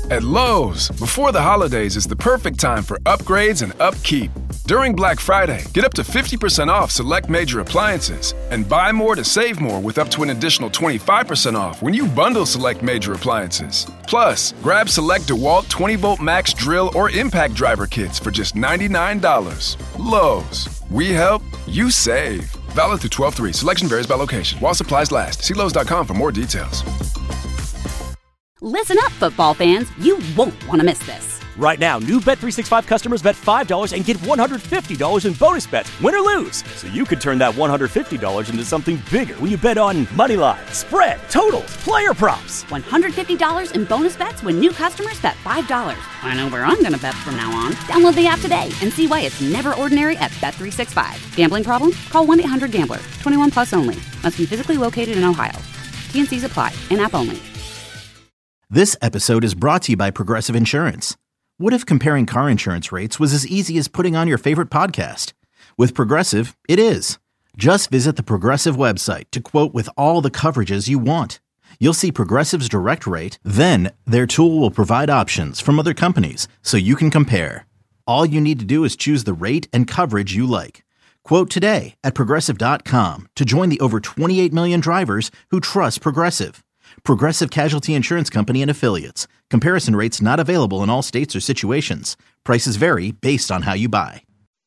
At Lowe's, before the holidays is the perfect time for upgrades and upkeep. During Black Friday, get up to 50% off select major appliances and buy more to save more with up to an additional 25% off when you bundle select major appliances. Plus, grab select DeWalt 20-volt max drill or impact driver kits for just $99. Lowe's, we help, you save. Valid through 12/3. Selection varies by location. While supplies last. See Lowe's.com for more details. Listen up, football fans. You won't want to miss this. Right now, new Bet365 customers bet $5 and get $150 in bonus bets, win or lose. So you could turn that $150 into something bigger when you bet on money line, spread, totals, player props. $150 in bonus bets when new customers bet $5. I know where I'm going to bet from now on. Download the app today and see why it's never ordinary at Bet365. Gambling problem? Call 1-800-GAMBLER. 21 plus only. Must be physically located in Ohio. T&Cs apply. In-app only. This episode is brought to you by Progressive Insurance. What if comparing car insurance rates was as easy as putting on your favorite podcast? With Progressive, it is. Just visit the Progressive website to quote with all the coverages you want. You'll see Progressive's direct rate, then their tool will provide options from other companies so you can compare. All you need to do is choose the rate and coverage you like. Quote today at Progressive.com to join the over 28 million drivers who trust Progressive. Progressive Casualty Insurance Company and Affiliates. Comparison rates not available in all states or situations. Prices vary based on how you buy.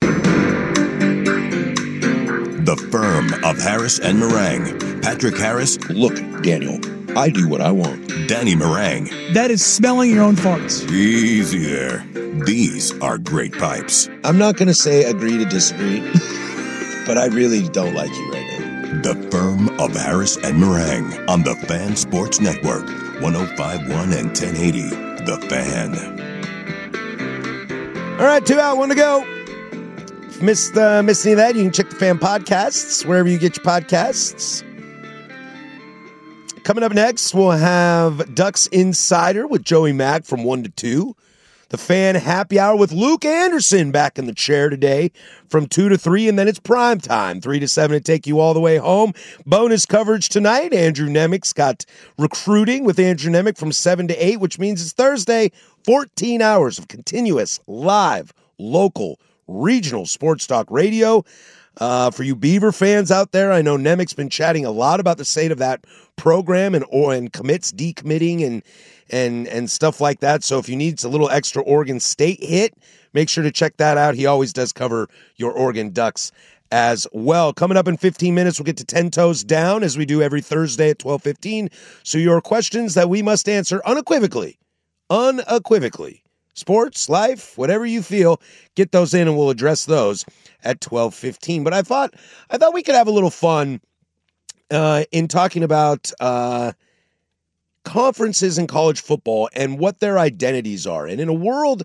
The firm of Harris and Meringue. Patrick Harris. Look, Daniel, I do what I want. Danny Meringue. That is smelling your own farts. Easy there. These are great pipes. I'm not going to say agree to disagree, but I really don't like you right now. The firm of Harris and Meringue on the Fan Sports Network, 105.1 and 1080. The Fan. All right, 2 out, 1 to go. If you missed any of that, you can check the Fan Podcasts wherever you get your podcasts. Coming up next, we'll have Ducks Insider with Joey Mack from 1 to 2. The Fan Happy Hour with Luke Anderson back in the chair today from 2 to 3, and then it's prime time, 3 to 7 to take you all the way home. Bonus coverage tonight. Andrew Nemec's got recruiting with Andrew Nemec from 7 to 8, which means it's Thursday. 14 hours of continuous, live, local, regional sports talk radio. For you Beaver fans out there, I know Nemec's been chatting a lot about the state of that program and commits decommitting and stuff like that. So if you need a little extra Oregon State hit, make sure to check that out. He always does cover your Oregon Ducks as well. Coming up in 15 minutes, we'll get to 10 Toes Down as we do every Thursday at 12:15. So your questions that we must answer unequivocally, sports, life, whatever you feel, get those in and we'll address those at 12:15. But I thought we could have a little fun in talking about conferences in college football and what their identities are. And in a world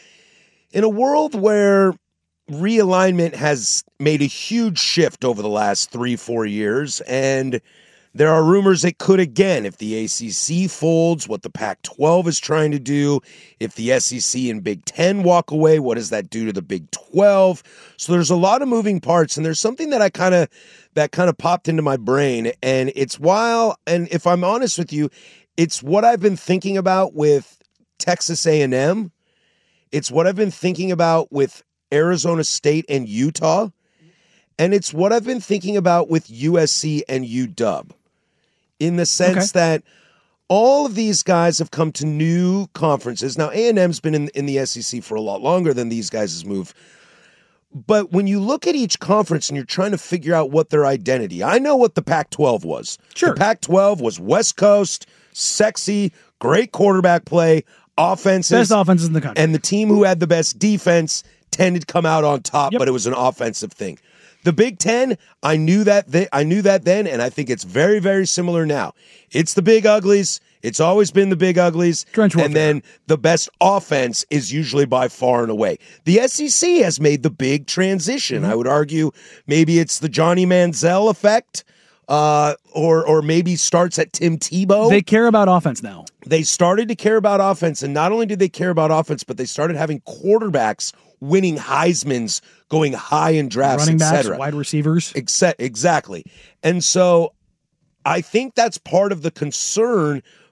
where realignment has made a huge shift over the last 3-4 years, and there are rumors it could again if the ACC folds, what the Pac-12 is trying to do. If the SEC and Big Ten walk away, what does that do to the Big 12? So there's a lot of moving parts, and there's something that kind of popped into my brain, and it's wild. And if I'm honest with you, it's what I've been thinking about with Texas A&M. It's what I've been thinking about with Arizona State and Utah. And it's what I've been thinking about with USC and UW. In the sense that all of these guys have come to new conferences. Now, A&M's been in the SEC for a lot longer than these guys' move. But when you look at each conference and you're trying to figure out what their identity, I know what the Pac-12 was. Sure. The Pac-12 was West Coast, sexy, great quarterback play, offenses. Best offenses in the country. And the team who had the best defense tended to come out on top, but it was an offensive thing. The Big Ten, I knew that then, and I think it's very, very similar now. It's the big uglies. It's always been the big uglies. And then the best offense is usually by far and away. The SEC has made the big transition. I would argue maybe it's the Johnny Manziel effect, or maybe starts at Tim Tebow. They care about offense now. They started to care about offense, and not only did they care about offense, but they started having quarterbacks winning Heismans, going high in drafts, running backs, etc. wide receivers. Exactly. And so I think that's part of the concern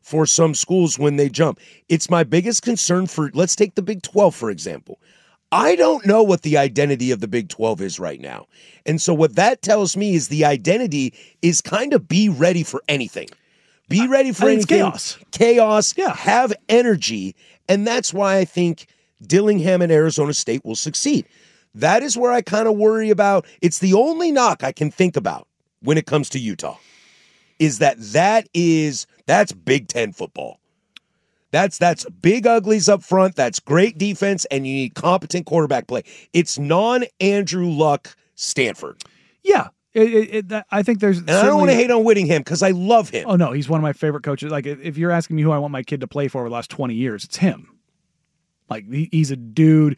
for some schools when they jump. It's my biggest concern for, let's take the Big 12, for example. I don't know what the identity of the Big 12 is right now. And so what that tells me is the identity is kind of be ready for anything. Be ready for anything. Chaos. Chaos. Yeah. Have energy. And that's why I think Dillingham and Arizona State will succeed. That is where I kind of worry about. It's the only knock I can think about when it comes to Utah, is that's Big Ten football. That's big uglies up front. That's great defense, and you need competent quarterback play. It's non-Andrew Luck Stanford. Yeah. I think there's. And I don't want to hate on Whittingham because I love him. Oh, no. He's one of my favorite coaches. Like, if you're asking me who I want my kid to play for over the last 20 years, it's him. Like, he's a dude.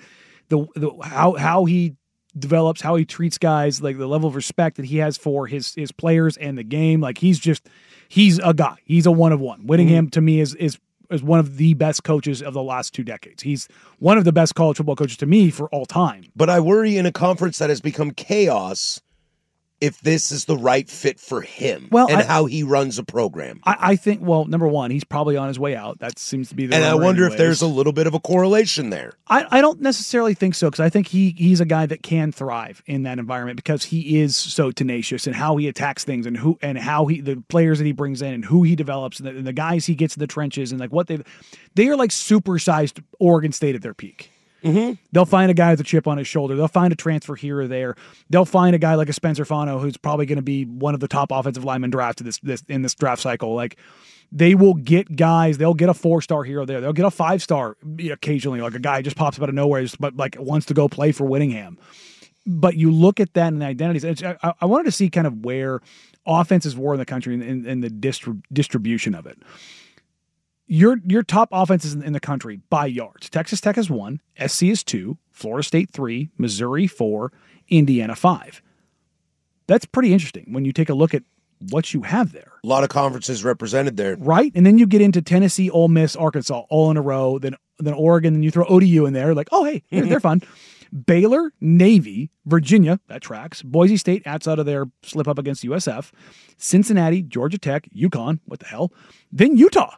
How he develops, how he treats guys, like the level of respect that he has for his players and the game. Like, he's a guy. He's a one of one. Whittingham, to me, is one of the best coaches of the last 2 decades. He's one of the best college football coaches to me for all time. But I worry in a conference that has become chaos if this is the right fit for him how he runs a program. I think, well, number one, he's probably on his way out. That seems to be the And I wonder if there's a little bit of a correlation there. I don't necessarily think so, because I think he's a guy that can thrive in that environment because he is so tenacious and how he attacks things and how the players that he brings in and who he develops and the guys he gets in the trenches and like what they are like supersized Oregon State at their peak. Mm-hmm. They'll find a guy with a chip on his shoulder. They'll find a transfer here or there. They'll find a guy like a Spencer Fano who's probably going to be one of the top offensive linemen drafted in this draft cycle. Like, they will get guys. They'll get a 4-star here or there. They'll get a 5-star occasionally, like a guy just pops up out of nowhere, but like wants to go play for Whittingham. But you look at that and the identities. I wanted to see kind of where offenses were in the country and the distribution of it. Your top offenses in the country by yards. Texas Tech is 1, SC is 2, Florida State 3, Missouri 4, Indiana 5. That's pretty interesting when you take a look at what you have there. A lot of conferences represented there. Right? And then you get into Tennessee, Ole Miss, Arkansas all in a row, then Oregon, and you throw ODU in there. Like, oh, hey, they're fun. Baylor, Navy, Virginia, that tracks. Boise State outside of their slip up against USF. Cincinnati, Georgia Tech, UConn, what the hell? Then Utah.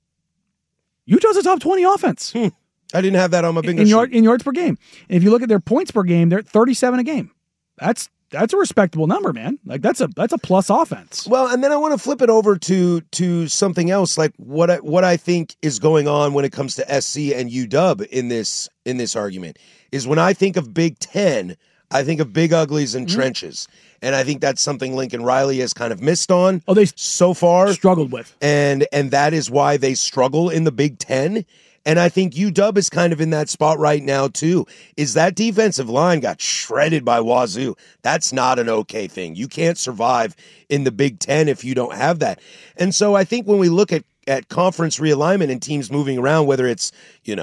Utah's a top 20 offense. I didn't have that on my bingo sheet. In yards per game. And if you look at their points per game, they're at 37 a game. That's a respectable number, man. Like, that's a plus offense. Well, and then I want to flip it over to something else, like what I think is going on when it comes to SC and UW in this argument is when I think of Big Ten, I think of big uglies and trenches. And I think that's something Lincoln Riley has kind of missed on so far. Struggled with. And that is why they struggle in the Big Ten. And I think UW is kind of in that spot right now, too. Is that defensive line got shredded by Wazoo. That's not an okay thing. You can't survive in the Big Ten if you don't have that. And so I think when we look at conference realignment and teams moving around, whether it's,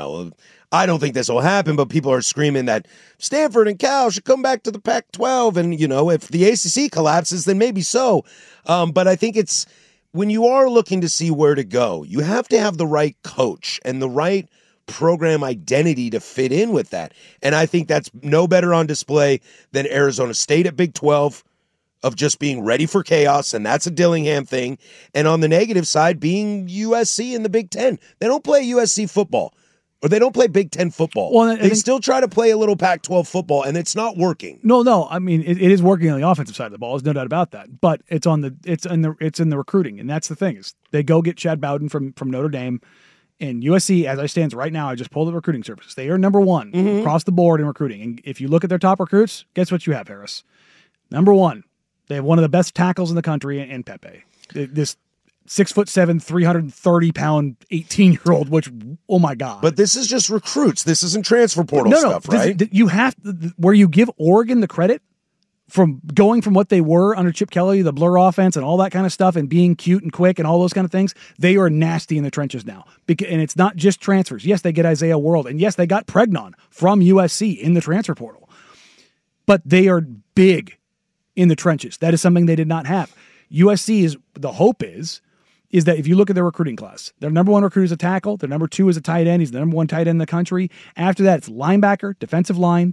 I don't think this will happen, but people are screaming that Stanford and Cal should come back to the Pac-12. And, if the ACC collapses, then maybe so. But I think it's when you are looking to see where to go, you have to have the right coach and the right program identity to fit in with that. And I think that's no better on display than Arizona State at Big 12 of just being ready for chaos, and that's a Dillingham thing. And on the negative side, being USC in the Big 10. They don't play USC football. Or they don't play Big Ten football. Well, they still try to play a little Pac-12 football, and it's not working. No. I mean, it is working on the offensive side of the ball. There's no doubt about that. But it's in the recruiting, and that's the thing is they go get Chad Bowden from Notre Dame, and USC, as I stands right now, I just pulled the recruiting services. They are number 1 across the board in recruiting. And if you look at their top recruits, guess what you have, Harris? Number 1, they have one of the best tackles in the country in Pepe. This 6'7", 330-pound 18-year-old, which, oh my God. But this is just recruits. This isn't transfer portal stuff, right? You have where you give Oregon the credit from going from what they were under Chip Kelly, the blur offense and all that kind of stuff, and being cute and quick and all those kind of things. They are nasty in the trenches now. And it's not just transfers. Yes, they get Isaiah World. And yes, they got Pregnon from USC in the transfer portal. But they are big in the trenches. That is something they did not have. USC the hope is that if you look at their recruiting class, their number 1 recruit is a tackle, their number 2 is a tight end, he's the number 1 tight end in the country. After that, it's linebacker, defensive line,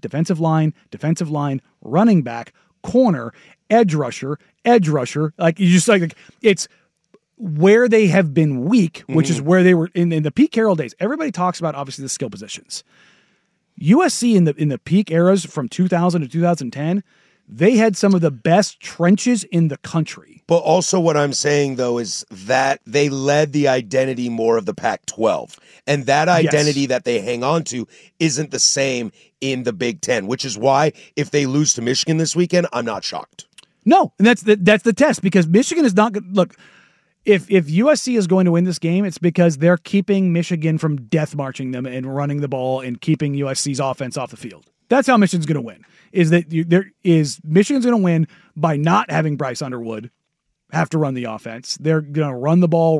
running back, corner, edge rusher. Like, you just like it's where they have been weak, which is where they were in the Pete Carroll days. Everybody talks about obviously the skill positions. USC in the peak eras from 2000 to 2010, they had some of the best trenches in the country. But also what I'm saying, though, is that they led the identity more of the Pac-12. And that identity that they hang on to isn't the same in the Big Ten, which is why if they lose to Michigan this weekend, I'm not shocked. No, and that's the test, because Michigan is not good. Look, if USC is going to win this game, it's because they're keeping Michigan from death marching them and running the ball and keeping USC's offense off the field. That's how Michigan's going to win. Michigan's going to win by not having Bryce Underwood have to run the offense. They're going to run the ball,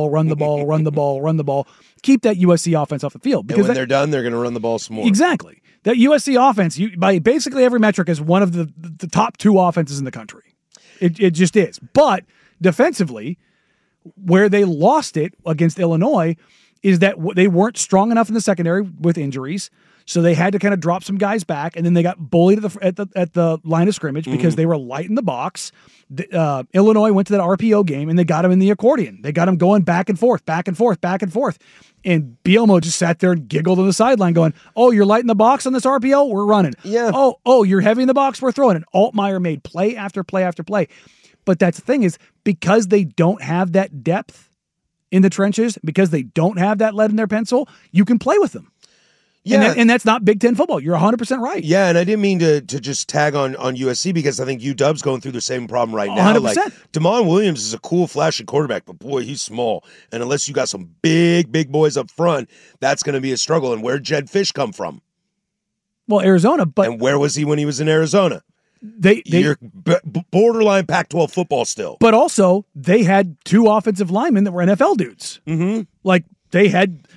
keep that USC offense off the field. Because when they're done, they're going to run the ball some more. Exactly. That USC offense, by basically every metric, is one of the top 2 offenses in the country. It just is. But defensively, where they lost it against Illinois is that they weren't strong enough in the secondary with injuries. So they had to kind of drop some guys back, and then they got bullied at the line of scrimmage because they were light in the box. Illinois went to that RPO game, and they got him in the accordion. They got him going back and forth. And Bielema just sat there and giggled on the sideline going, oh, you're light in the box on this RPO? We're running. Yeah. Oh, you're heavy in the box? We're throwing. And Altmaier made play after play after play. But that's the thing is, because they don't have that depth in the trenches, because they don't have that lead in their pencil, you can play with them. Yeah. And that's not Big Ten football. You're 100% right. Yeah, and I didn't mean to just tag on USC, because I think UW's going through the same problem right now. 100%. Like, Damon Williams is a cool, flashy quarterback, but boy, he's small. And unless you got some big boys up front, that's going to be a struggle. And where'd Jed Fish come from? Well, Arizona. But and where was he when he was in Arizona? You're borderline Pac-12 football still. But also, they had 2 offensive linemen that were NFL dudes. Mm-hmm. Like, they had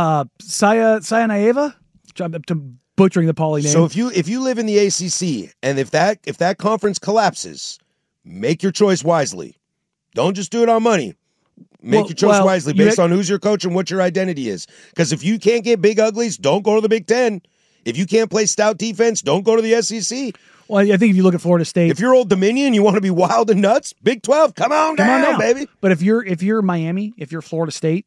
Sayanaeva. I'm butchering the Pauly name. So if you live in the ACC, and if that conference collapses, make your choice wisely. Don't just do it on money. Make your choice wisely based on who's your coach and what your identity is. Because if you can't get big uglies, don't go to the Big Ten. If you can't play stout defense, don't go to the SEC. Well, I think if you look at Florida State, if you're Old Dominion, you want to be wild and nuts, Big 12, come on down, baby. But if you're Miami, if you're Florida State,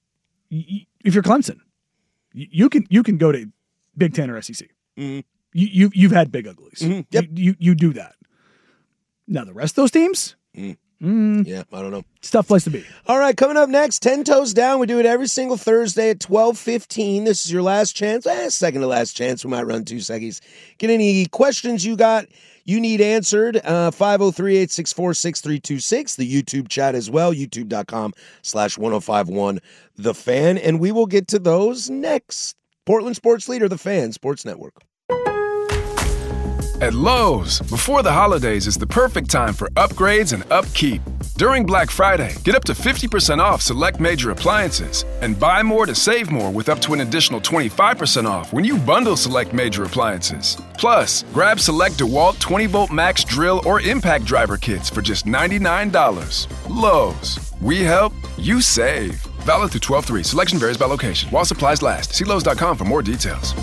if you're Clemson, you can go to Big Ten or SEC. Mm-hmm. You've had big uglies. Mm-hmm. Yep. You do that. Now the rest of those teams, yeah, I don't know. It's a tough place to be. All right, coming up next, 10 Toes Down. We do it every single Thursday at 12:15. This is your last chance. Second to last chance. We might run 2 seconds. Get any questions you need answered. 503-864-6326. The YouTube chat as well. YouTube.com/1051 The Fan. And we will get to those next. Portland Sports Leader, The Fan, Sports Network. At Lowe's, before the holidays is the perfect time for upgrades and upkeep. During Black Friday, get up to 50% off select major appliances and buy more to save more with up to an additional 25% off when you bundle select major appliances. Plus, grab select DeWalt 20-volt max drill or impact driver kits for just $99. Lowe's, we help, you save. Valid through 12/3. Selection varies by location. While supplies last. See Lowe's.com for more details.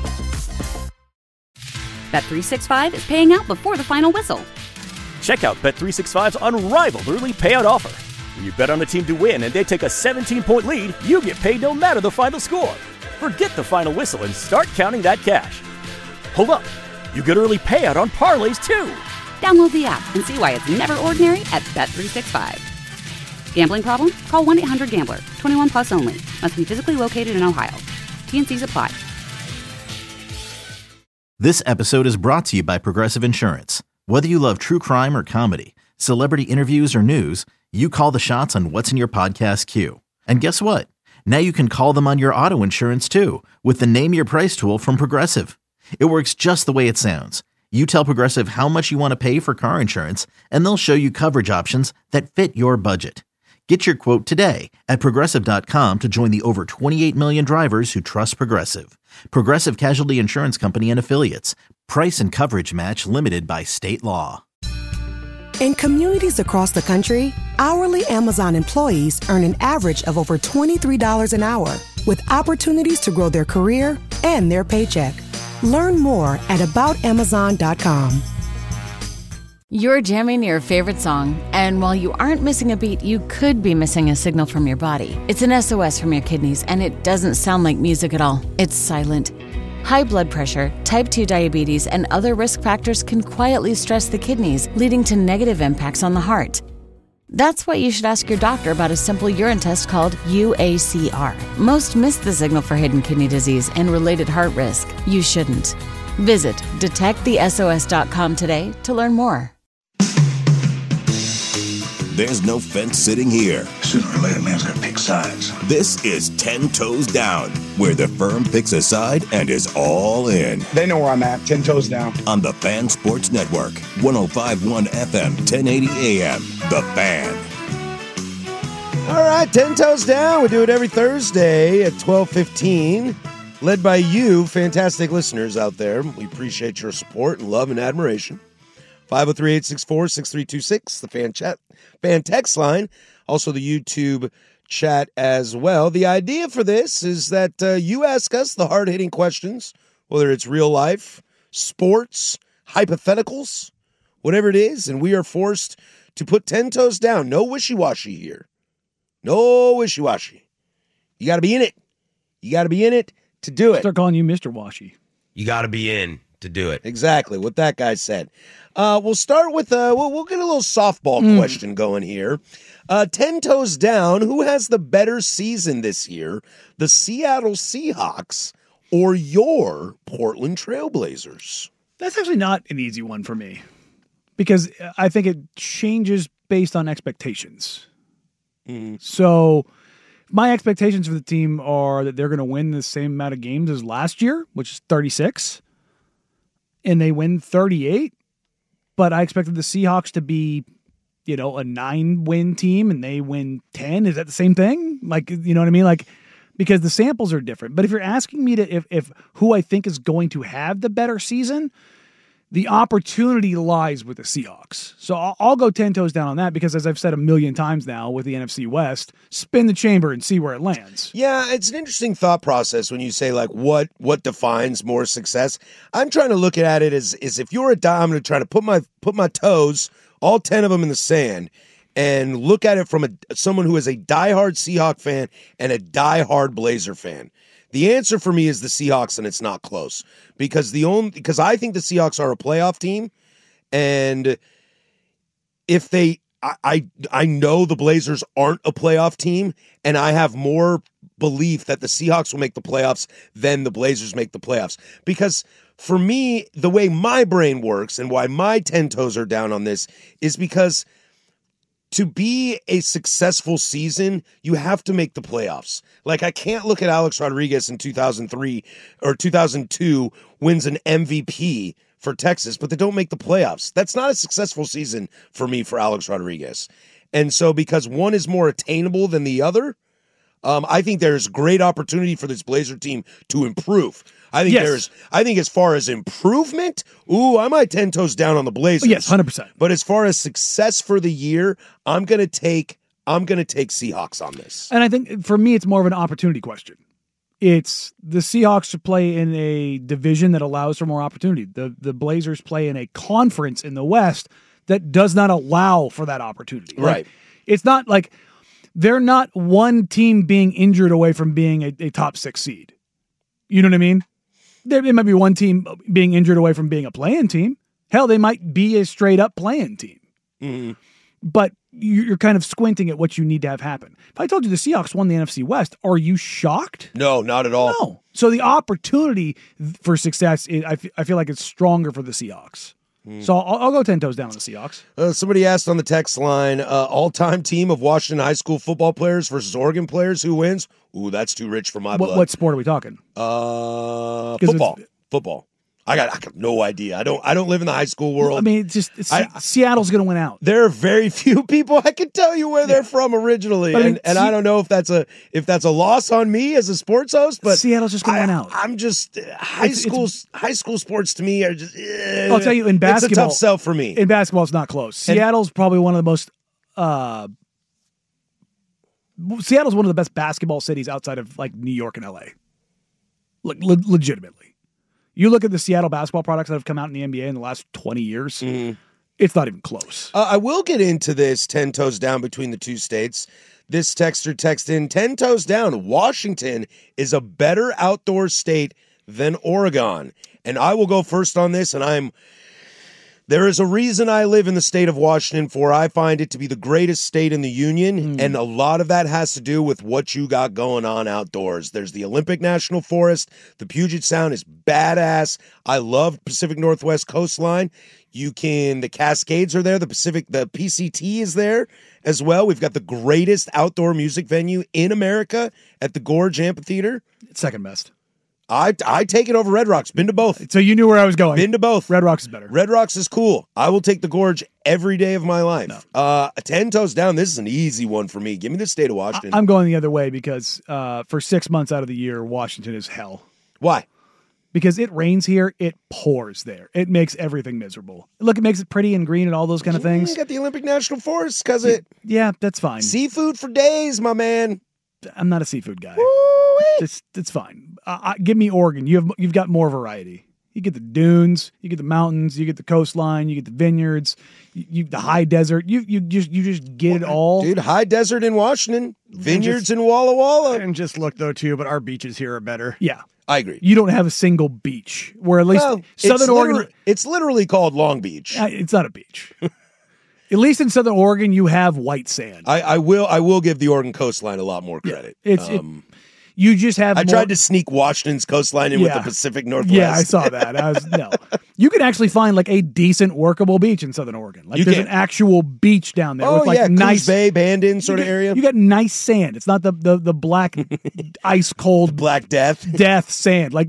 Bet365 is paying out before the final whistle. Check out Bet365's unrivaled early payout offer. When you bet on a team to win and they take a 17-point lead, you get paid no matter the final score. Forget the final whistle and start counting that cash. Hold up. You get early payout on parlays, too. Download the app and see why it's never ordinary at Bet365. Gambling problem? Call 1-800-GAMBLER. 21 plus only. Must be physically located in Ohio. T&Cs apply. This episode is brought to you by Progressive Insurance. Whether you love true crime or comedy, celebrity interviews or news, you call the shots on what's in your podcast queue. And guess what? Now you can call them on your auto insurance too with the Name Your Price tool from Progressive. It works just the way it sounds. You tell Progressive how much you want to pay for car insurance, and they'll show you coverage options that fit your budget. Get your quote today at Progressive.com to join the over 28 million drivers who trust Progressive. Progressive Casualty Insurance Company and Affiliates. Price and coverage match limited by state law. In communities across the country, hourly Amazon employees earn an average of over $23 an hour, with opportunities to grow their career and their paycheck. Learn more at aboutamazon.com. You're jamming your favorite song, and while you aren't missing a beat, you could be missing a signal from your body. It's an SOS from your kidneys, and it doesn't sound like music at all. It's silent. High blood pressure, type 2 diabetes, and other risk factors can quietly stress the kidneys, leading to negative impacts on the heart. That's why you should ask your doctor about a simple urine test called UACR. Most miss the signal for hidden kidney disease and related heart risk. You shouldn't. Visit detectthesos.com today to learn more. There's no fence sitting here. Sooner or later, man's gonna pick sides. This is 10 Toes Down, where the firm picks a side and is all in. They know where I'm at, 10 toes down. On the Fan Sports Network, 105.1 FM, 1080 AM, The Fan. All right, 10 Toes Down. We do it every Thursday at 12:15. Led by you, fantastic listeners out there. We appreciate your support and love and admiration. 503-864-6326, the fan text line, also the YouTube chat as well. The idea for this is that you ask us the hard-hitting questions, whether it's real life, sports, hypotheticals, whatever it is, and we are forced to put 10 toes down. No wishy-washy here. No wishy-washy. You got to be in it. You got to be in it to do it. Start calling you Mr. Washy. You got to be in to do it. Exactly what that guy said. We'll start with we'll get a little softball question going here. 10 toes down. Who has the better season this year? The Seattle Seahawks or your Portland Trailblazers? That's actually not an easy one for me because I think it changes based on expectations. Mm-hmm. So my expectations for the team are that they're going to win the same amount of games as last year, which is 36, and they win 38. But I expected the Seahawks to be, a 9-win team and they win 10. Is that the same thing? Like, you know what I mean? Like, because the samples are different. But if you're asking me to, if who I think is going to have the better season, the opportunity lies with the Seahawks. So I'll go 10 toes down on that because, as I've said a million times now with the NFC West, spin the chamber and see where it lands. Yeah, it's an interesting thought process when you say, like, what defines more success. I'm trying to look at it as if you're a I'm going to try to put my toes, all 10 of them, in the sand and look at it from someone who is a diehard Seahawk fan and a diehard Blazer fan. The answer for me is the Seahawks, and it's not close because I think the Seahawks are a playoff team, and if I know the Blazers aren't a playoff team, and I have more belief that the Seahawks will make the playoffs than the Blazers make the playoffs. Because for me, the way my brain works and why my 10 toes are down on this is because to be a successful season, you have to make the playoffs. Like, I can't look at Alex Rodriguez in 2003 or 2002 wins an MVP for Texas, but they don't make the playoffs. That's not a successful season for me for Alex Rodriguez. And so because one is more attainable than the other, I think there's great opportunity for this Blazer team to improve. I think as far as improvement, I might 10 toes down on the Blazers. Yes, 100%. But as far as success for the year, I'm gonna take Seahawks on this. And I think for me, it's more of an opportunity question. It's the Seahawks to play in a division that allows for more opportunity. The Blazers play in a conference in the West that does not allow for that opportunity. Right. Like, it's not like they're not one team being injured away from being a top 6 seed. You know what I mean? There might be one team being injured away from being a play-in team. Hell, they might be a straight-up play-in team. Mm-hmm. But you're kind of squinting at what you need to have happen. If I told you the Seahawks won the NFC West, are you shocked? No, not at all. No. So the opportunity for success, I feel like it's stronger for the Seahawks. So I'll go 10 toes down on the Seahawks. Somebody asked on the text line, all-time team of Washington high school football players versus Oregon players, who wins? Ooh, that's too rich for my blood. What sport are we talking? Football. I got no idea. I don't live in the high school world. I mean, Seattle's going to win out. There are very few people I can tell you where they're from originally, but and I don't know if that's a loss on me as a sports host. But Seattle's just going to win out. I'm just high school sports to me are just. I'll tell you, in basketball, it's a tough sell for me. In basketball, it's not close. Seattle's probably one of the most. Seattle's one of the best basketball cities outside of like New York and LA. Like legitimately. You look at the Seattle basketball products that have come out in the NBA in the last 20 years, It's not even close. I will get into this 10 toes down between the two states. This texter texted in 10 toes down. Washington is a better outdoor state than Oregon. And I will go first on this, and there is a reason I live in the state of Washington, for I find it to be the greatest state in the union, and a lot of that has to do with what you got going on outdoors. There's the Olympic National Forest. The Puget Sound is badass. I love Pacific Northwest coastline. The Cascades are there. The PCT is there as well. We've got the greatest outdoor music venue in America at the Gorge Amphitheater. It's second best. I take it over Red Rocks. Been to both. So you knew where I was going. Been to both. Red Rocks is better. Red Rocks is cool. I will take the Gorge every day of my life. No. 10 toes down. This is an easy one for me. Give me the state of Washington. I'm going the other way because for 6 months out of the year, Washington is hell. Why? Because it rains here, it pours there. It makes everything miserable. Look, it makes it pretty and green and all those kind of things. You got the Olympic National Forest because Yeah, that's fine. Seafood for days, my man. I'm not a seafood guy. It's fine. Give me Oregon. You've got more variety. You get the dunes, you get the mountains, you get the coastline, you get the vineyards, the high desert. You just get it all, dude. High desert in Washington, vineyards in Walla Walla. And just look though too, but our beaches here are better. Yeah. I agree. You don't have a single beach, where at least Southern Oregon. It's literally called Long Beach. It's not a beach. At least in Southern Oregon, you have white sand. I will give the Oregon coastline a lot more credit. You just have. I tried to sneak Washington's coastline in with the Pacific Northwest. Yeah, I saw that. You can actually find like a decent workable beach in Southern Oregon. Like there's an actual beach down there. Oh with like nice Coos Bay, Bandon sort of area. You got nice sand. It's not the black ice cold black death sand. Like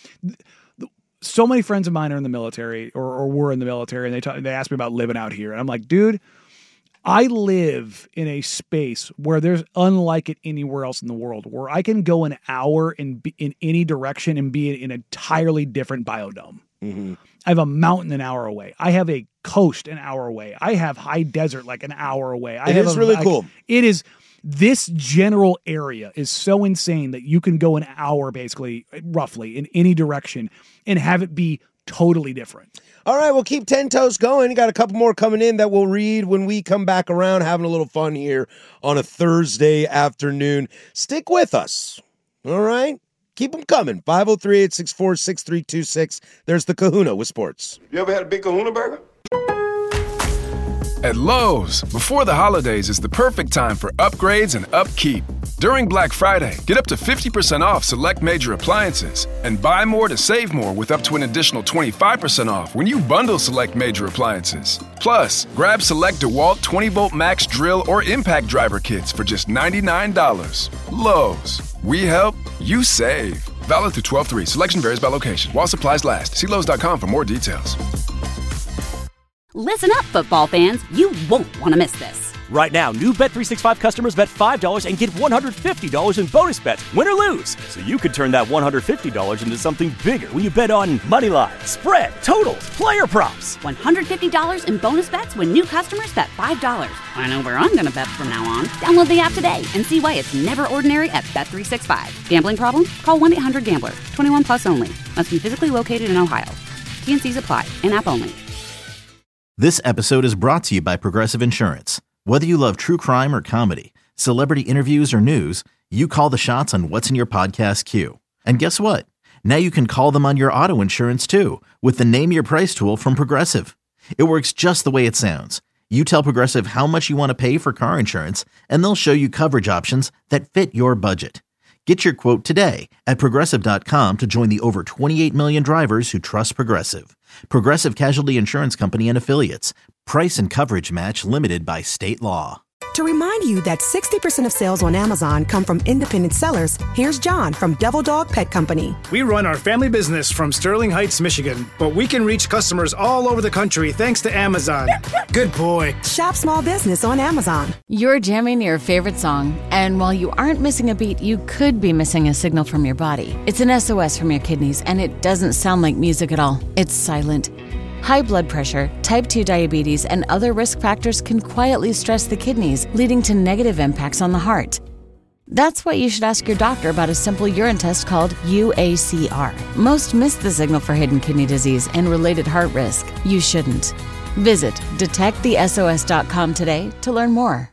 so many friends of mine are in the military or were in the military, and they ask me about living out here, and I'm like, dude, I live in a space where there's unlike it anywhere else in the world, where I can go an hour and be in any direction and be in an entirely different biodome. Mm-hmm. I have a mountain an hour away. I have a coast an hour away. I have high desert like an hour away. It is really cool. It is. This general area is so insane that you can go an hour basically, roughly, in any direction and have it be totally different. All right, we'll keep 10 toes going. Got a couple more coming in that we'll read when we come back around, having a little fun here on a Thursday afternoon. Stick with us. All right? Keep them coming. 503-864-6326. There's the Kahuna with sports. You ever had a big Kahuna burger? At Lowe's, before the holidays is the perfect time for upgrades and upkeep. During Black Friday, get up to 50% off select major appliances and buy more to save more with up to an additional 25% off when you bundle select major appliances. Plus, grab select DeWalt 20-volt max drill or impact driver kits for just $99. Lowe's. We help, you save. Valid through 12/3. Selection varies by location. While supplies last. See Lowe's.com for more details. Listen up, football fans. You won't want to miss this. Right now, new Bet365 customers bet $5 and get $150 in bonus bets, win or lose. So you could turn that $150 into something bigger when you bet on moneyline, spread, totals, player props. $150 in bonus bets when new customers bet $5. I know where I'm going to bet from now on. Download the app today and see why it's never ordinary at Bet365. Gambling problem? Call 1-800-GAMBLER. 21 plus only. Must be physically located in Ohio. T&Cs apply. In-app only. This episode is brought to you by Progressive Insurance. Whether you love true crime or comedy, celebrity interviews or news, you call the shots on what's in your podcast queue. And guess what? Now you can call them on your auto insurance too with the Name Your Price tool from Progressive. It works just the way it sounds. You tell Progressive how much you want to pay for car insurance, and they'll show you coverage options that fit your budget. Get your quote today at Progressive.com to join the over 28 million drivers who trust Progressive. Progressive Casualty Insurance Company and Affiliates. Price and coverage match limited by state law. To remind you that 60% of sales on Amazon come from independent sellers, here's John from Devil Dog Pet Company. We run our family business from Sterling Heights, Michigan, but we can reach customers all over the country thanks to Amazon. Good boy. Shop small business on Amazon. You're jamming your favorite song, and while you aren't missing a beat, you could be missing a signal from your body. It's an SOS from your kidneys, and it doesn't sound like music at all. It's silent. High blood pressure, type 2 diabetes, and other risk factors can quietly stress the kidneys, leading to negative impacts on the heart. That's why you should ask your doctor about a simple urine test called UACR. Most miss the signal for hidden kidney disease and related heart risk. You shouldn't. Visit detectthesos.com today to learn more.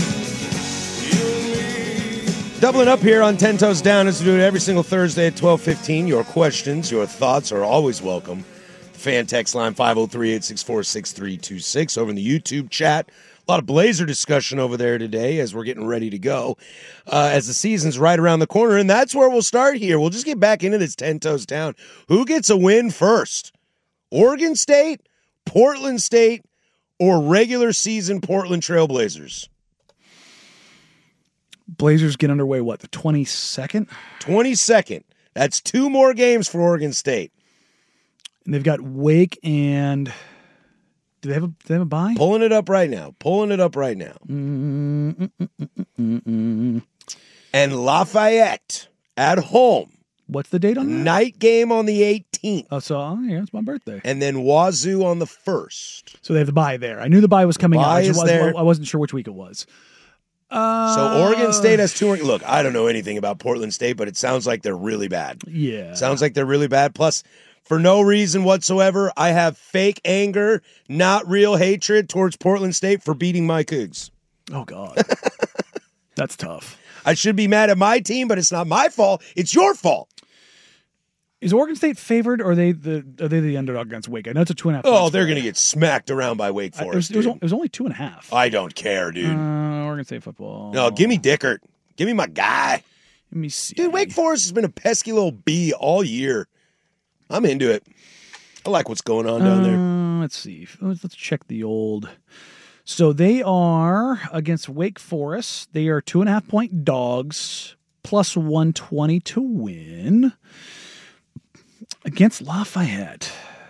Doubling up here on 10 Toes Down as we do it every single Thursday at 12:15. Your questions, your thoughts are always welcome. Fan text line 503-864-6326 over in the YouTube chat. A lot of Blazer discussion over there today as we're getting ready to go. As the season's right around the corner, and that's where we'll start here. We'll just get back into this 10 Toes Down. Who gets a win first? Oregon State, Portland State, or regular season Portland Trailblazers? Blazers get underway, what, the 22nd? 22nd. That's 2 more games for Oregon State. And they've got Wake and... Do they have a bye? Pulling it up right now. And Lafayette at home. What's the date on that? Night game on the 18th. Oh, yeah, it's my birthday. And then Wazoo on the 1st. So they have the bye there. I knew the bye was coming out. There. I wasn't sure which week it was. So Oregon State has 2. Look, I don't know anything about Portland State, but it sounds like they're really bad. Yeah. Sounds like they're really bad. Plus, for no reason whatsoever, I have fake anger, not real hatred towards Portland State for beating my Cougs. Oh, God. That's tough. I should be mad at my team, but it's not my fault. It's your fault. Is Oregon State favored, or are they the underdog against Wake? I know it's a 2.5. Oh, they're going to get smacked around by Wake Forest. It was only 2.5. I don't care, dude. Oregon State football. No, give me Dickert. Give me my guy. Let me see. Dude, Wake Forest has been a pesky little bee all year. I'm into it. I like what's going on down there. Let's see. Let's check the old. So they are against Wake Forest. They are 2.5-point dogs, plus 120 to win. Against Lafayette,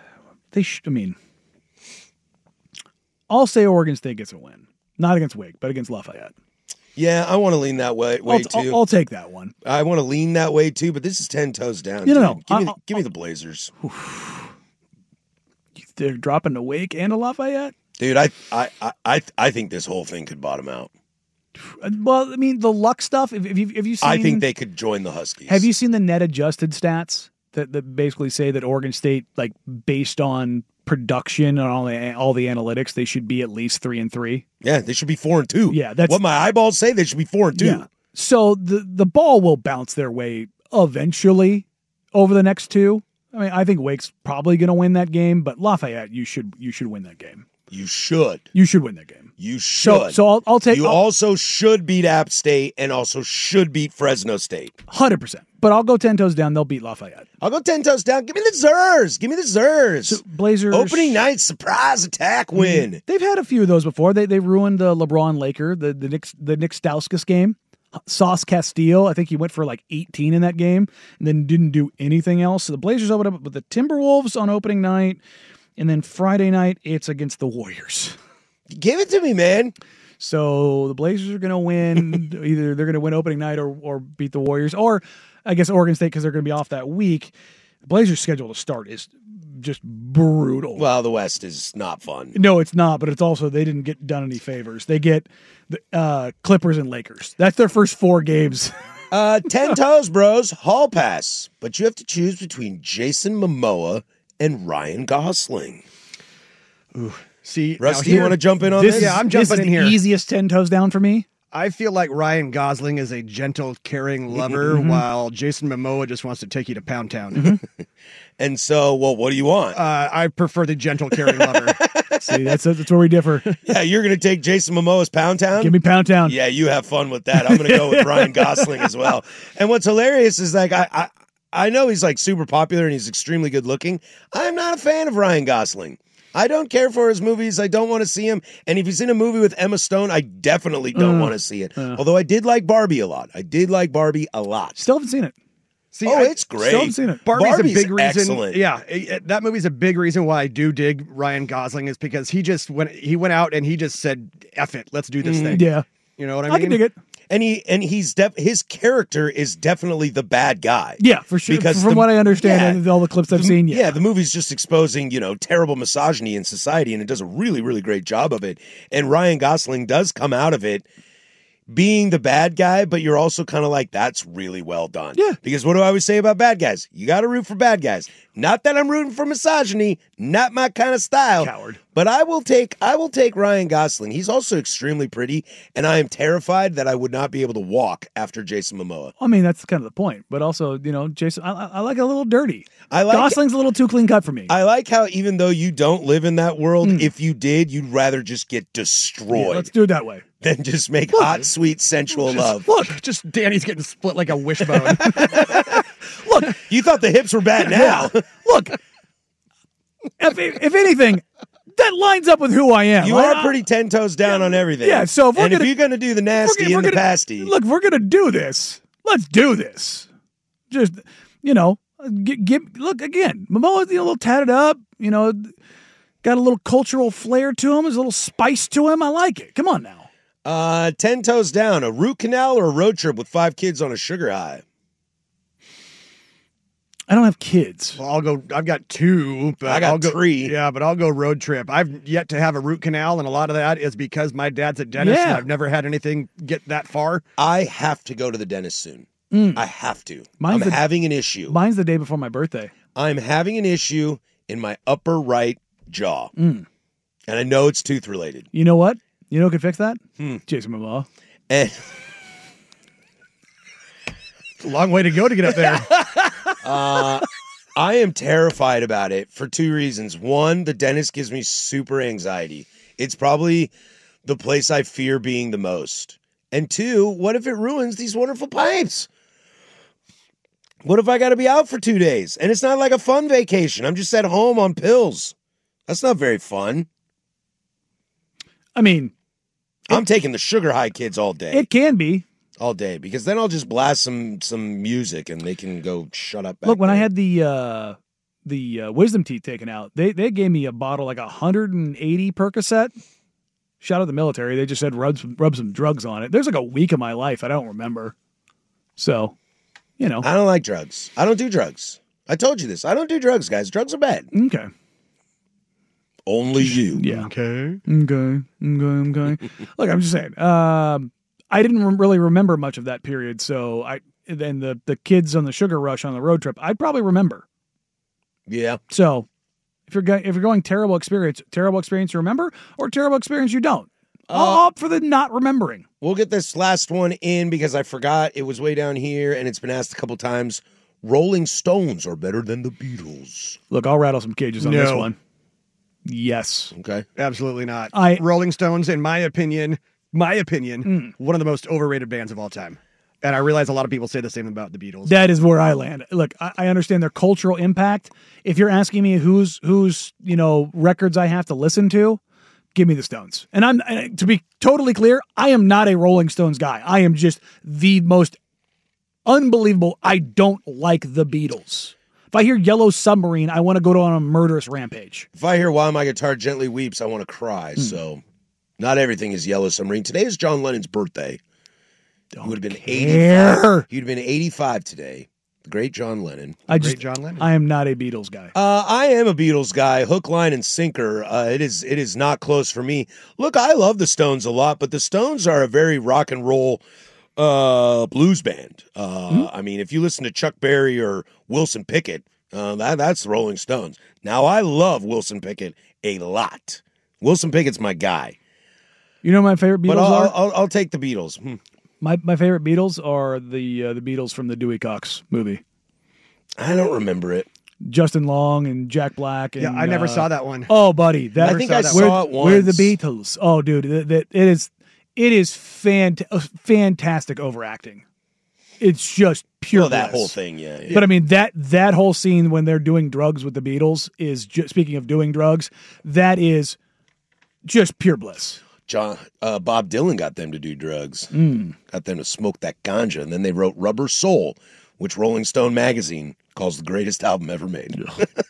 I'll say Oregon State gets a win. Not against Wake, but against Lafayette. Yeah, I want to lean that way too. I'll take that one. I want to lean that way too, but this is 10 toes down. No. Give me the Blazers. They're dropping to Wake and to Lafayette? Dude, I think this whole thing could bottom out. Well, the luck stuff, have you seen... I think they could join the Huskies. Have you seen the net adjusted stats that basically say that Oregon State, like, based on production and all the analytics, they should be at least 3-3? Yeah, they should be 4-2. Yeah, that's what my eyeballs say. They should be 4-2. Yeah. So the ball will bounce their way eventually over the next 2. I think Wake's probably going to win that game, but Lafayette, you should win that game. You should. You should win that game. You should. So I'll take. You also should beat App State and also should beat Fresno State. 100%. But I'll go 10 toes down. They'll beat Lafayette. I'll go 10 toes down. Give me the Zers. So Blazers opening night surprise attack win. They've had a few of those before. They ruined the LeBron Laker, the Nick Stauskas game. Sauce Castile, I think he went for like 18 in that game and then didn't do anything else. So the Blazers opened up with the Timberwolves on opening night, and then Friday night it's against the Warriors. Give it to me, man. So the Blazers are going to win. Either they're going to win opening night or beat the Warriors, or I guess Oregon State because they're going to be off that week. The Blazers' schedule to start is just brutal. Well, the West is not fun. No, it's not, but it's also they didn't get done any favors. They get the Clippers and Lakers. That's their first 4 games. 10 toes, bros. Hall pass. But you have to choose between Jason Momoa and Ryan Gosling. Ooh. See, Rusty, you want to jump in on this? Yeah, I'm jumping in here. This is the easiest 10 toes down for me. I feel like Ryan Gosling is a gentle, caring lover, while Jason Momoa just wants to take you to Pound Town. And so, well, what do you want? I prefer the gentle, caring lover. See, that's where we differ. Yeah, you're going to take Jason Momoa's Pound Town? Give me Pound Town. Yeah, you have fun with that. I'm going to go with Ryan Gosling as well. And what's hilarious is like I know he's like super popular and he's extremely good looking. I'm not a fan of Ryan Gosling. I don't care for his movies. I don't want to see him. And if he's in a movie with Emma Stone, I definitely don't want to see it. Although I did like Barbie a lot. Still haven't seen it. See, it's great. Still haven't seen it. Barbie's a big reason. Excellent. Yeah, that movie's a big reason why I do dig Ryan Gosling is because he went out and he just said, "F it, let's do this thing." Yeah, you know what I mean. I can dig it. And his character is definitely the bad guy. Yeah, for sure. Because from what I understand and all the clips I've seen, the movie's just exposing, terrible misogyny in society, and it does a really, really great job of it. And Ryan Gosling does come out of it. being the bad guy, but you're also kind of like, that's really well done. Yeah. Because what do I always say about bad guys? You got to root for bad guys. Not that I'm rooting for misogyny, not my kind of style. Coward. But I will take Ryan Gosling. He's also extremely pretty, and I am terrified that I would not be able to walk after Jason Momoa. I mean, that's kind of the point. But also, Jason, I like a little dirty. I like Gosling's a little too clean cut for me. I like how even though you don't live in that world, if you did, you'd rather just get destroyed. Yeah, let's do it that way. Than just make hot, sweet, sensual love. Look, just Danny's getting split like a wishbone. Look, you thought the hips were bad now. Look, if anything, that lines up with who I am. You are pretty 10 toes down on everything. Yeah, so if you're going to do the nasty and the pasty. Look, if we're going to do this, let's do this. Just, look, again, Momoa's a little tatted up, got a little cultural flair to him. There's a little spice to him. I like it. Come on now. 10 toes down, a root canal or a road trip with 5 kids on a sugar high? I don't have kids. Well, I've got 2, but I got 3. Yeah, but I'll go road trip. I've yet to have a root canal, and a lot of that is because my dad's a dentist, and I've never had anything get that far. I have to go to the dentist soon. I have to. I'm having an issue. Mine's the day before my birthday. I'm having an issue in my upper right jaw. And I know it's tooth related. You know what? You know who could fix that? Jason Momoa. And it's a long way to go to get up there. I am terrified about it for 2 reasons. One, the dentist gives me super anxiety. It's probably the place I fear being the most. And 2, what if it ruins these wonderful pipes? What if I got to be out for 2 days? And it's not like a fun vacation. I'm just at home on pills. That's not very fun. I mean, I'm taking the sugar high kids all day. It can be. All day, because then I'll just blast some music and they can go shut up. Look, when I had the wisdom teeth taken out, they gave me a bottle, like 180 Percocet. Shout out the military. They just said rub some drugs on it. There's like a week of my life I don't remember. So, I don't like drugs. I don't do drugs. I told you this. I don't do drugs, guys. Drugs are bad. Okay. Only you. Yeah. Okay. Look, I'm just saying. I didn't really remember much of that period, so then the kids on the sugar rush on the road trip, I'd probably remember. Yeah. So if you're going terrible experience you remember, or terrible experience you don't. I'll opt for the not remembering. We'll get this last one in because I forgot it was way down here and it's been asked a couple times. Rolling Stones are better than the Beatles. Look, I'll rattle some cages on this one. Yes. Okay. Absolutely not. Rolling Stones, in my opinion, one of the most overrated bands of all time. And I realize a lot of people say the same about the Beatles. That is where I land. Look, I understand their cultural impact. If you're asking me whose records I have to listen to, give me the Stones. And to be totally clear, I am not a Rolling Stones guy. I am just the most unbelievable. I don't like the Beatles. If I hear Yellow Submarine, I want to go on a murderous rampage. If I hear While My Guitar Gently Weeps, I want to cry. So not everything is Yellow Submarine. Today is John Lennon's birthday. He would have been 85. He'd have been 85 today. The great John Lennon. John Lennon. I am not a Beatles guy. I am a Beatles guy. Hook, line, and sinker. It is not close for me. Look, I love the Stones a lot, but the Stones are a very rock and roll blues band. I mean, if you listen to Chuck Berry or Wilson Pickett, that's the Rolling Stones. Now, I love Wilson Pickett a lot. Wilson Pickett's my guy. You know my favorite Beatles are? I'll take the Beatles. My favorite Beatles are the Beatles from the Dewey Cox movie. I don't remember it. Justin Long and Jack Black. And, I never saw that one. Oh, buddy, I think I saw it once. We're the Beatles. Oh, dude, it is fantastic overacting. It's just pure. That whole thing, yeah. But I mean that whole scene when they're doing drugs with the Beatles is speaking of doing drugs, that is just pure bliss. Bob Dylan got them to do drugs. Got them to smoke that ganja, and then they wrote Rubber Soul, which Rolling Stone magazine calls the greatest album ever made.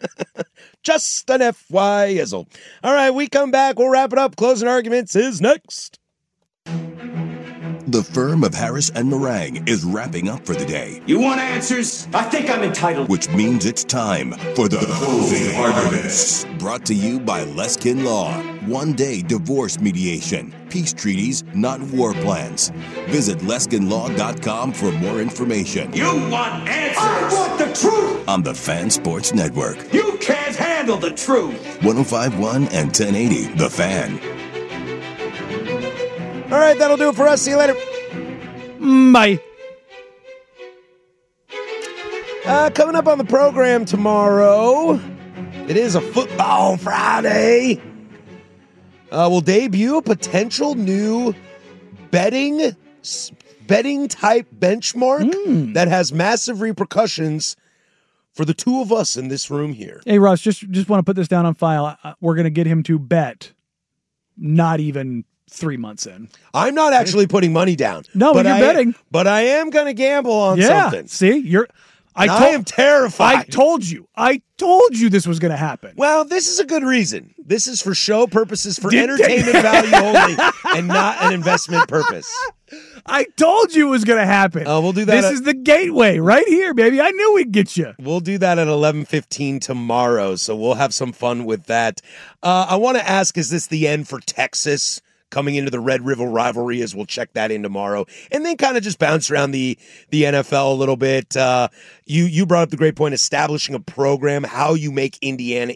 Just an FY-izzle. All right, we come back. We'll wrap it up. Closing arguments is next. The firm of Harris and Meringue is wrapping up for the day. You want answers? I think I'm entitled. Which means it's time for the closing arguments. Brought to you by Leskin Law. One-day divorce mediation. Peace treaties, not war plans. Visit LeskinLaw.com for more information. You want answers? I want the truth! On the Fan Sports Network. You can't handle the truth! 105.1 and 1080, The Fan. All right, that'll do it for us. See you later. Bye. Coming up on the program tomorrow, it is a Football Friday. We'll debut a potential new betting type benchmark that has massive repercussions for the two of us in this room here. Hey, Russ, just want to put this down on file. We're going to get him to bet not even 3 months in. I'm not actually putting money down. No, but you're betting. But I am going to gamble on something. See, I am terrified. I told you this was going to happen. Well, this is a good reason. This is for show purposes, for entertainment value only, and not an investment purpose. I told you it was going to happen. We'll do that. This is the gateway right here, baby. I knew we'd get you. We'll do that at 11:15 tomorrow, so we'll have some fun with that. I want to ask, is this the end for Texas coming into the Red River rivalry? As we'll check that in tomorrow, and then kind of just bounce around the NFL a little bit. You brought up the great point, establishing a program, how you make Indiana,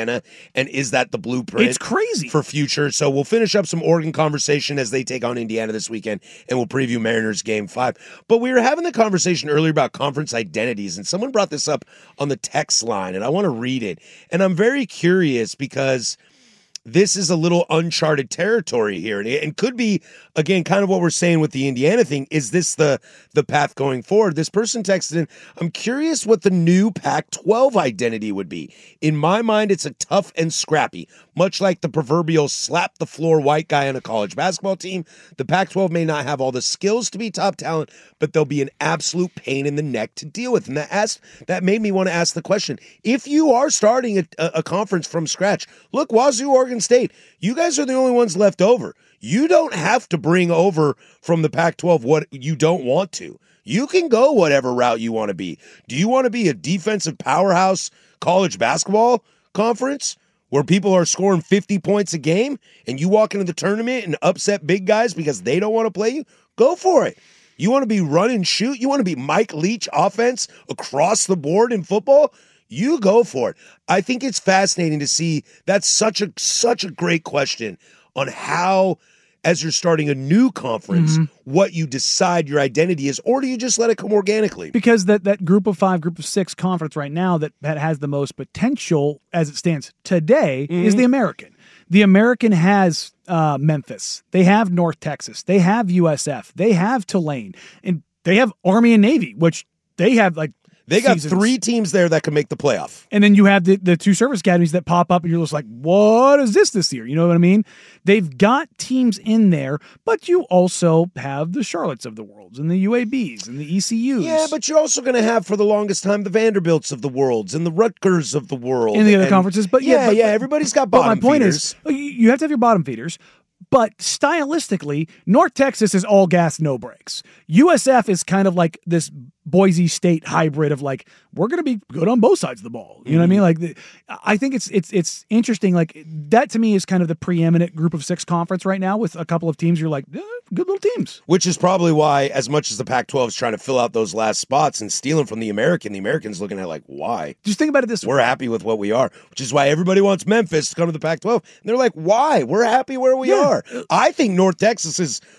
and is that the blueprint? It's crazy for future. So we'll finish up some Oregon conversation as they take on Indiana this weekend, and we'll preview Mariners Game 5. But we were having the conversation earlier about conference identities, and someone brought this up on the text line, and I want to read it. And I'm very curious because this is a little uncharted territory here, and could be, again, kind of what we're saying with the Indiana thing. Is this the path going forward? This person texted in, I'm curious what the new Pac-12 identity would be. In my mind, it's a tough and scrappy, much like the proverbial slap-the-floor white guy on a college basketball team. The Pac-12 may not have all the skills to be top talent, but they'll be an absolute pain in the neck to deal with. And that made me want to ask the question, if you are starting a conference from scratch, look, Wazoo, Oregon State, you guys are the only ones left over. You don't have to bring over from the Pac-12 what you don't want to. You can go whatever route you want to be. Do you want to be a defensive powerhouse college basketball conference where people are scoring 50 points a game and you walk into the tournament and upset big guys because they don't want to play you? Go for it. You want to be run and shoot? You want to be Mike Leach offense across the board in football? You go for it. I think it's fascinating to see. That's such a great question on how, as you're starting a new conference, what you decide your identity is, or do you just let it come organically? Because that group of 5, group of 6 conference right now that has the most potential as it stands today is the American. The American has Memphis. They have North Texas. They have USF. They have Tulane. And they have Army and Navy, which they have They got 3 teams there that can make the playoff. And then you have the 2 service academies that pop up and you're just like, what is this year? You know what I mean? They've got teams in there, but you also have the Charlottes of the world and the UABs and the ECUs. Yeah, but you're also going to have for the longest time the Vanderbilts of the world and the Rutgers of the world. In the other conferences. But everybody's got bottom feeders. But my point is, you have to have your bottom feeders. But stylistically, North Texas is all gas, no brakes. USF is kind of like this Boise State hybrid of like, we're going to be good on both sides of the ball. You know what I mean? Like, I think it's interesting. Like, that to me is kind of the preeminent group of 6 conference right now with a couple of teams. You're like, good little teams. Which is probably why, as much as the Pac-12 is trying to fill out those last spots and stealing from the American's looking at like, why? Just think about it this way. We're happy with what we are, which is why everybody wants Memphis to come to the Pac-12. And they're like, why? We're happy where we are. I think North Texas,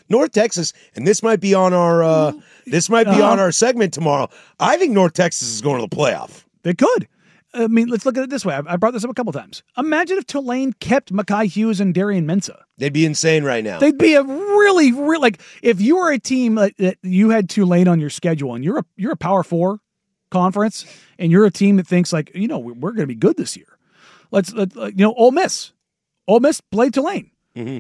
and this might be on our on our segment tomorrow. I think North Texas is going to the playoff. They could. I mean, let's look at it this way. I brought this up a couple times. Imagine if Tulane kept Mekhi Hughes and Darian Mensah. They'd be insane right now. They'd be a really, like, if you were a team that you had Tulane on your schedule and you're a Power 4 conference and you're a team that thinks like, we're going to be good this year. Let's Ole Miss played Tulane. Mm-hmm.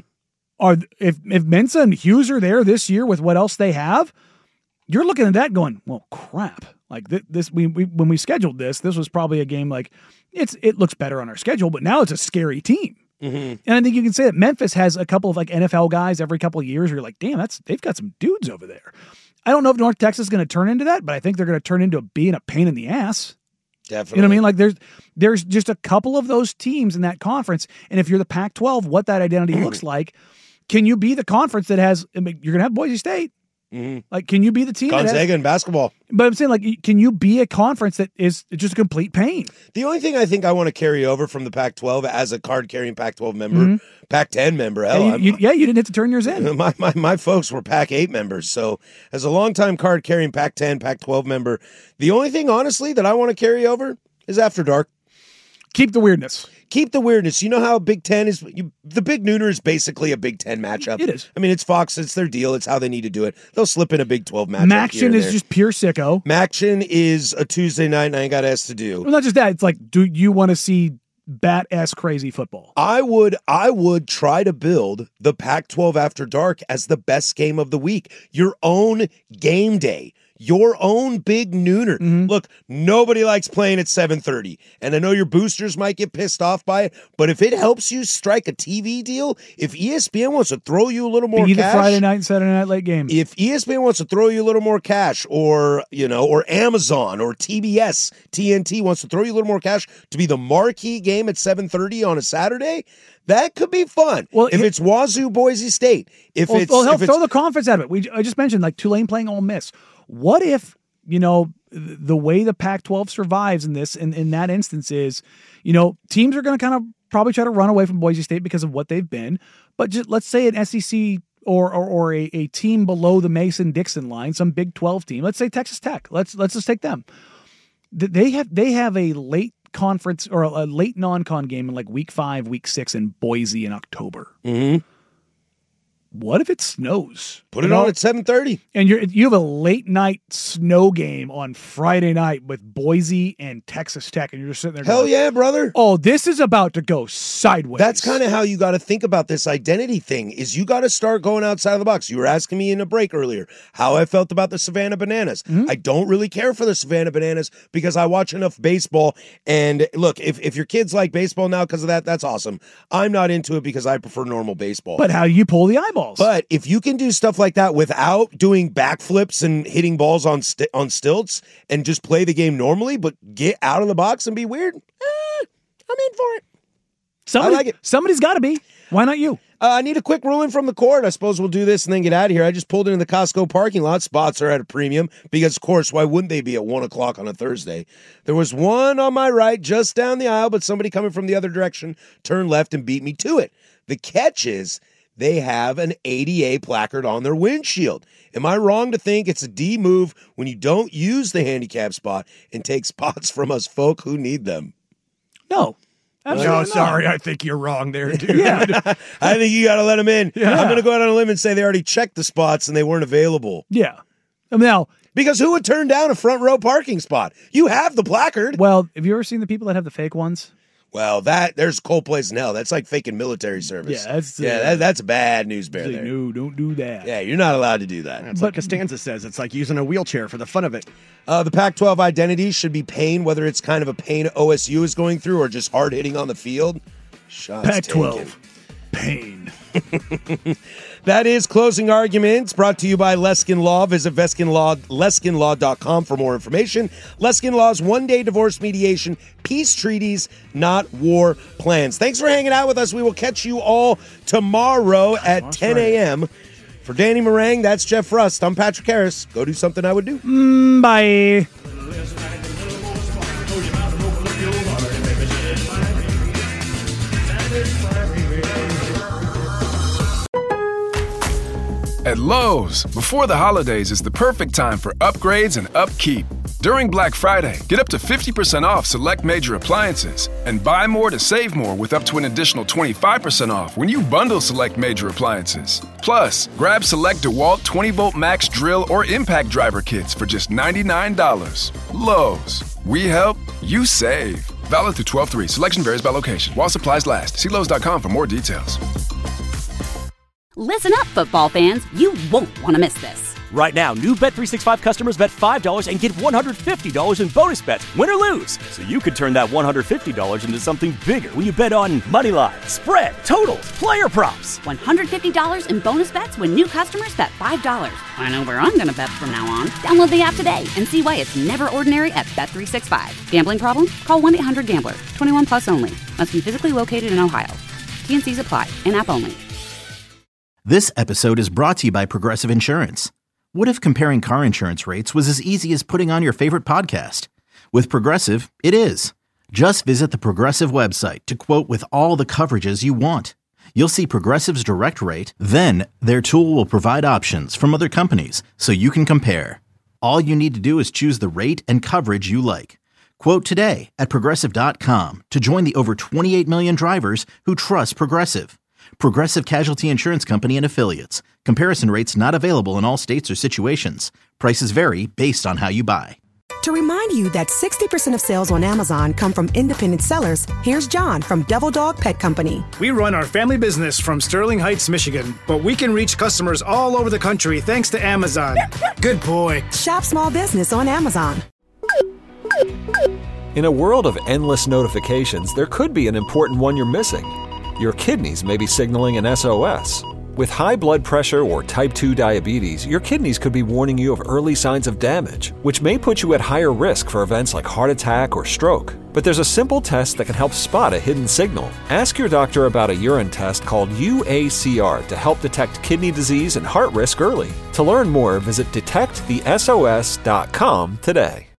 If Mensah and Hughes are there this year with what else they have, you're looking at that going, well, crap. Like when we scheduled this was probably a game like it looks better on our schedule, but now it's a scary team. And I think you can say that Memphis has a couple of like NFL guys every couple of years where you're like, damn, they've got some dudes over there. I don't know if North Texas is going to turn into that, but I think they're going to turn into being a pain in the ass. Definitely. You know what I mean? Like there's just a couple of those teams in that conference. And if you're the Pac-12, what that identity looks like, can you be the conference that has, I mean, you're going to have Boise State. Like, can you be the team Gonzaga in basketball? But I'm saying, like, can you be a conference that is just a complete pain? The only thing I think I want to carry over from the Pac-12 as a card-carrying Pac-12 member, Pac-10 member, hell, you didn't have to turn yours in. My folks were Pac-8 members, so as a longtime card-carrying Pac-10, Pac-12 member, the only thing, honestly, that I want to carry over is After Dark. Keep the weirdness. Keep the weirdness. You know how Big Ten is? The Big Nooner is basically a Big Ten matchup. It is. I mean, it's Fox. It's their deal. It's how they need to do it. They'll slip in a Big 12 matchup. Maction is just pure sicko. Maction is a Tuesday night, and I ain't got S to do. Well, not just that. It's like, do you want to see bat-ass crazy football? I would try to build the Pac-12 After Dark as the best game of the week. Your own game day. Your own Big Nooner. Look, nobody likes playing at 7:30, and I know your boosters might get pissed off by it, but if it helps you strike a TV deal, if ESPN wants to throw you a little more Be cash, the Friday night and Saturday night late game. If ESPN wants to throw you a little more cash, or or Amazon or TBS, TNT wants to throw you a little more cash to be the marquee game at 7:30 on a Saturday, that could be fun. Well, if it's Wazoo, Boise State, throw the conference out of it. I just mentioned like Tulane playing Ole Miss. What if, the way the Pac-12 survives in this, in that instance is, teams are going to kind of probably try to run away from Boise State because of what they've been. But just let's say an SEC or a team below the Mason-Dixon line, some Big 12 team. Let's say Texas Tech. Let's just take them. They have a late conference or a late non-con game in like week 5, week 6 in Boise in October. What if it snows? Put it on at 7:30. And you have a late night snow game on Friday night with Boise and Texas Tech, and you're just sitting there Hell yeah, brother. Oh, this is about to go sideways. That's kind of how you got to think about this identity thing, is you got to start going outside of the box. You were asking me in a break earlier how I felt about the Savannah Bananas. I don't really care for the Savannah Bananas because I watch enough baseball. And look, if your kids like baseball now because of that, that's awesome. I'm not into it because I prefer normal baseball. But how you pull the eyeballs. But if you can do stuff like that without doing backflips and hitting balls on stilts and just play the game normally, but get out of the box and be weird, I'm in for it. I like it. Somebody's got to be. Why not you? I need a quick ruling from the court. I suppose we'll do this and then get out of here. I just pulled into the Costco parking lot. Spots are at a premium because, of course, why wouldn't they be at 1 o'clock on a Thursday? There was one on my right just down the aisle, but somebody coming from the other direction turned left and beat me to it. The catch is they have an ADA placard on their windshield. Am I wrong to think it's a D move when you don't use the handicap spot and take spots from us folk who need them? No. No, sorry, I think you're wrong there, dude. I think you got to let them in. Yeah. I'm going to go out on a limb and say they already checked the spots and they weren't available. Yeah. Now, because who would turn down a front row parking spot? You have the placard. Well, have you ever seen the people that have the fake ones? Well, there's cold place in hell. That's like faking military service. Yeah, that's bad news bear there. No, don't do that. Yeah, you're not allowed to do that. It's like Costanza says, it's like using a wheelchair for the fun of it. The Pac-12 identity should be pain, whether it's kind of a pain OSU is going through or just hard hitting on the field. Shots Pac-12 taken. Pain. That is Closing Arguments, brought to you by Leskin Law. Visit leskinlaw.com for more information. Leskin Law's one-day divorce mediation, peace treaties, not war plans. Thanks for hanging out with us. We will catch you all tomorrow at 10 a.m. For Danny Marang, that's Jeff Rust. I'm Patrick Harris. Go do something I would do. Bye. At Lowe's, before the holidays is the perfect time for upgrades and upkeep. During Black Friday, get up to 50% off select major appliances and buy more to save more with up to an additional 25% off when you bundle select major appliances. Plus, grab select DeWalt 20-volt max drill or impact driver kits for just $99. Lowe's. We help, you save. Valid through 12/3. Selection varies by location. While supplies last. See Lowe's.com for more details. Listen up, football fans. You won't want to miss this. Right now, new Bet365 customers bet $5 and get $150 in bonus bets, win or lose. So you could turn that $150 into something bigger when you bet on moneyline, spread, totals, player props. $150 in bonus bets when new customers bet $5. I know where I'm going to bet from now on. Download the app today and see why it's never ordinary at Bet365. Gambling problem? Call 1-800-GAMBLER. 21 plus only. Must be physically located in Ohio. T&Cs apply. In-app only. This episode is brought to you by Progressive Insurance. What if comparing car insurance rates was as easy as putting on your favorite podcast? With Progressive, it is. Just visit the Progressive website to quote with all the coverages you want. You'll see Progressive's direct rate, then their tool will provide options from other companies so you can compare. All you need to do is choose the rate and coverage you like. Quote today at Progressive.com to join the over 28 million drivers who trust Progressive. Progressive Casualty Insurance Company and Affiliates. Comparison rates not available in all states or situations. Prices vary based on how you buy. To remind you that 60% of sales on Amazon come from independent sellers, here's John from Devil Dog Pet Company. We run our family business from Sterling Heights, Michigan, but we can reach customers all over the country thanks to Amazon. Good boy. Shop small business on Amazon. In a world of endless notifications, there could be an important one you're missing. Your kidneys may be signaling an SOS. With high blood pressure or type 2 diabetes, your kidneys could be warning you of early signs of damage, which may put you at higher risk for events like heart attack or stroke. But there's a simple test that can help spot a hidden signal. Ask your doctor about a urine test called UACR to help detect kidney disease and heart risk early. To learn more, visit detectthesos.com today.